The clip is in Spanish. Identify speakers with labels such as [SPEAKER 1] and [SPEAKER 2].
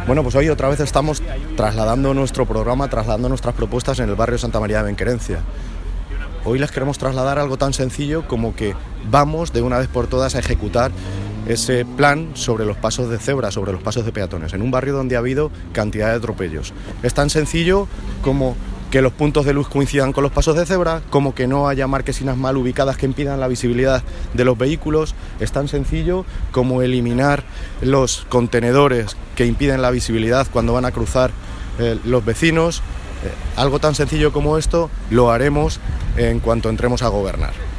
[SPEAKER 1] Bueno, pues hoy otra vez estamos trasladando nuestro programa, trasladando nuestras propuestas en el barrio Santa María de Benquerencia. Hoy les queremos trasladar algo tan sencillo como que vamos de una vez por todas a ejecutar ese plan sobre los pasos de cebra, sobre los pasos de peatones, en un barrio donde ha habido cantidad de atropellos. Es tan sencillo como que los puntos de luz coincidan con los pasos de cebra, como que no haya marquesinas mal ubicadas que impidan la visibilidad de los vehículos. Es tan sencillo como eliminar los contenedores que impiden la visibilidad cuando van a cruzar los vecinos. Algo tan sencillo como esto lo haremos en cuanto entremos a gobernar.